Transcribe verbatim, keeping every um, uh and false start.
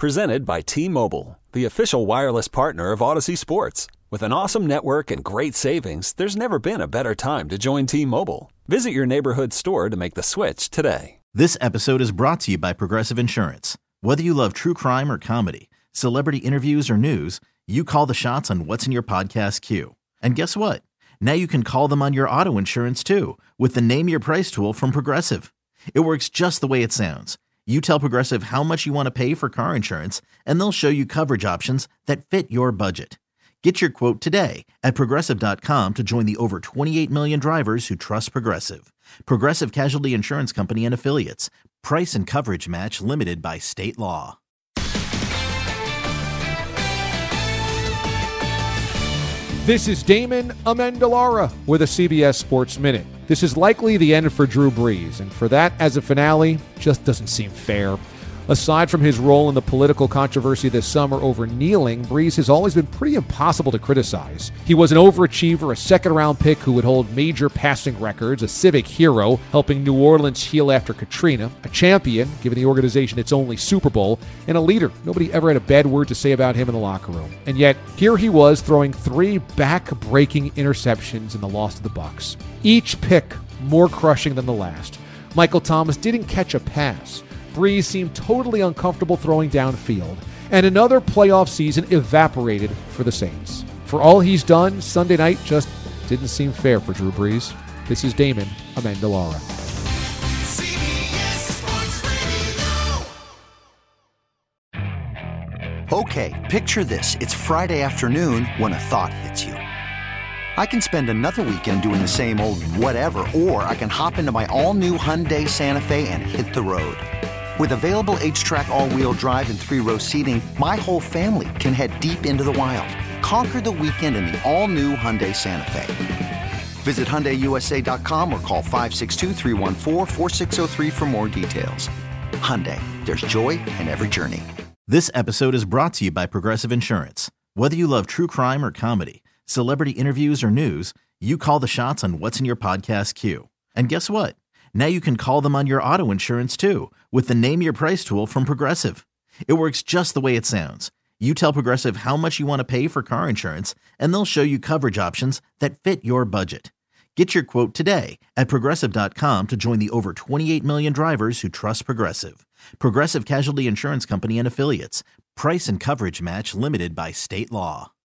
Presented by T-Mobile, the official wireless partner of Odyssey Sports. With an awesome network and great savings, there's never been a better time to join T-Mobile. Visit your neighborhood store to make the switch today. This episode is brought to you by Progressive Insurance. Whether you love true crime or comedy, celebrity interviews or news, you call the shots on what's in your podcast queue. And guess what? Now you can call them on your auto insurance too with the Name Your Price tool from Progressive. It works just the way it sounds. You tell Progressive how much you want to pay for car insurance, and they'll show you coverage options that fit your budget. Get your quote today at Progressive dot com to join the over twenty-eight million drivers who trust Progressive. Progressive Casualty Insurance Company and Affiliates. Price and coverage match limited by state law. This is Damon Amendolara with a C B S Sports Minute. This is likely the end for Drew Brees, and for that, as a finale, just doesn't seem fair. Aside from his role in the political controversy this summer over kneeling, Brees has always been pretty impossible to criticize. He was an overachiever, a second-round pick who would hold major passing records, a civic hero, helping New Orleans heal after Katrina, a champion, giving the organization its only Super Bowl, and a leader. Nobody ever had a bad word to say about him in the locker room. And yet, here he was throwing three back-breaking interceptions in the loss to the Bucs. Each pick more crushing than the last. Michael Thomas didn't catch a pass. Brees seemed totally uncomfortable throwing downfield, and another playoff season evaporated for the Saints. For all he's done, Sunday night just didn't seem fair for Drew Brees. This is Damon Amendolara. Okay, picture this. It's Friday afternoon when a thought hits you. I can spend another weekend doing the same old whatever, or I can hop into my all-new Hyundai Santa Fe and hit the road. With available H-Track all-wheel drive and three-row seating, my whole family can head deep into the wild. Conquer the weekend in the all-new Hyundai Santa Fe. Visit Hyundai U S A dot com or call five six two, three one four, four six zero three for more details. Hyundai, there's joy in every journey. This episode is brought to you by Progressive Insurance. Whether you love true crime or comedy, celebrity interviews or news, you call the shots on what's in your podcast queue. And guess what? Now you can call them on your auto insurance too with the Name Your Price tool from Progressive. It works just the way it sounds. You tell Progressive how much you want to pay for car insurance, and they'll show you coverage options that fit your budget. Get your quote today at Progressive dot com to join the over twenty-eight million drivers who trust Progressive. Progressive Casualty Insurance Company and Affiliates. Price and coverage match limited by state law.